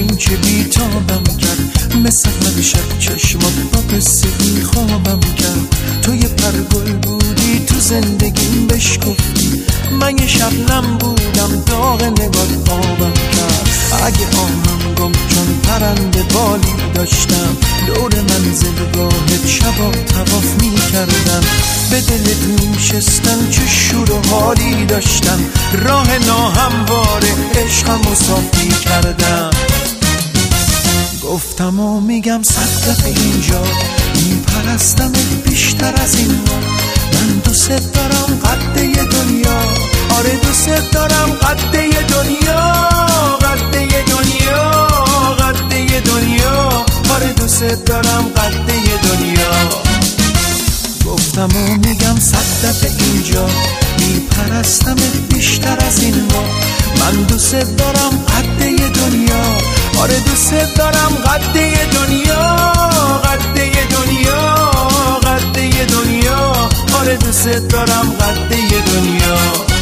ببین چه بیتابم کرد، مثل هر شب چشمات با قصه ای خوابم کرد. تو یه پرگل بودی تو زندگیم بشکفتی، من یه شبنم بودم داغ نگات آبم کرد. اگه آهنگم چون پرنده بالی داشتم، دور منزلگاهت شبا طواف می کردم. به دلت می شستم چه شور و حالی داشتم، راه ناهموار عشقم و صاف می کردم. گفتم و میگم صد دفعه اینجا، میپرستمت بیشتر از این ما. من دوست دارم قده دنیا، آره دوست دارم قده دنیا، قده دنیا، قده دنیا، آره دوست دارم قده دنیا. گفتم و میگم صد دفعه اینجا، میپرستمت بیشتر از این ما. من دوست دارم قده دنیا، آره دوست دارم قده دنیا، قده دنیا، قده دنیا، آره دوست دارم قده دنیا.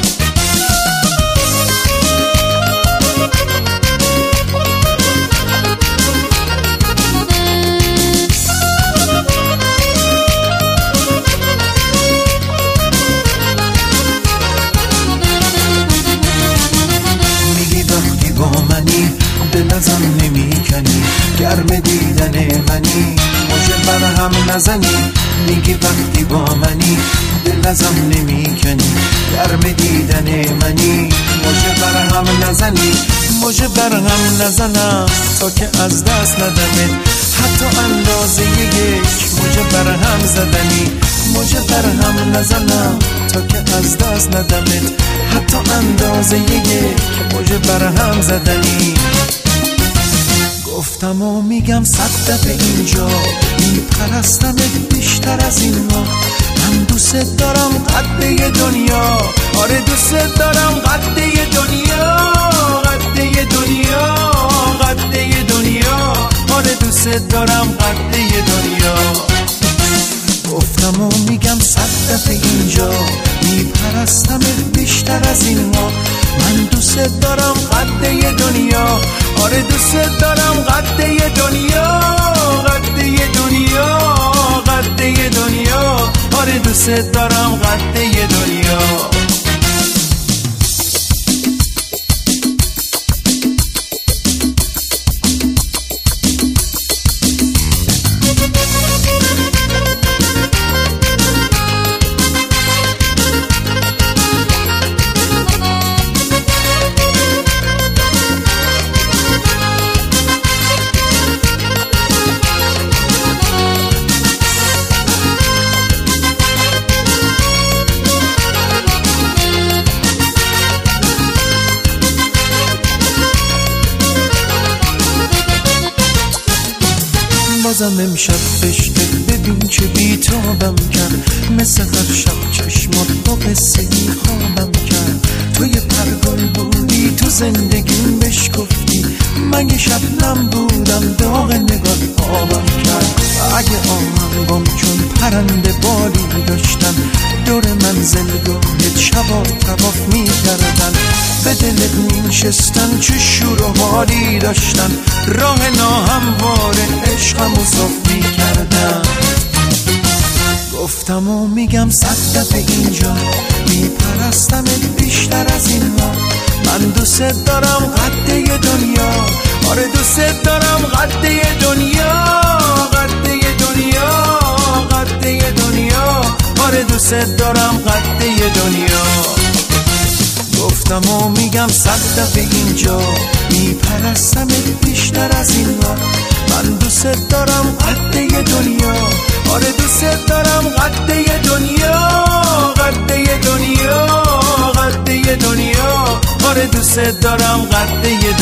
دل ازم نمی کنی، گرم دیدن منی، موجه برهم نزنی. میگی وقتی با منی، دل ازم نمی کنی، گرم دیدن منی، موجه برهم نزنی. موجه برهم نزنم تا که از دست ندمت، حتی اندازه یک موجه برهم زدنی. موجه برهم نزنم تا که از دست ندمت، حتی اندازه یک موجه برهم زدنی. گفتم و میگم صد دفعه اینجا، میپرستمت بیشتر از این ما. من دوست دارم قده دنیا، آره دوست دارم قده دنیا، قده دنیا، قده دنیا، آره دوست دارم قده دنیا. گفتم و میگم صد دفعه اینجا، میپرستمت بیشتر از این ما. من دوست دارم قده دنیا، آره دوست دارم قده دنیا، قده دنیا، قده دنیا، آره دوست دارم قده دنیا. بازم امشب بشته ببین چه بیتابم کرد، مثل هر شب چشمات با قصه ای خوابم کرد. تو یه پرگل بودی تو زندگیم بشکفتی، من یه شبنم بودم داغ نگات آبم کرد. اگه آهنگم چون پرنده بالی داشتم، دور منزلگاهت شبا طواف می کردن. به دلت می شستن چه شور و حالی داشتن، راه ناهموار عشقم و صاف می کردن. گفتم و میگم صد دفعه اینجا، میپرستمت بیشتر از این ما. من دوست دارم قده دنیا، آره دوست دارم قده دنیا، قده دنیا، قده دنیا، آره دوست دارم قده دنیا. گفتم و میگم صد دفعه اینجا، میپرستمت بیشتر از این ما. من دوست دارم قده دنیا، آره دوست دارم قده دنیا، قده دنیا، قده دنیا، آره دوست دارم قده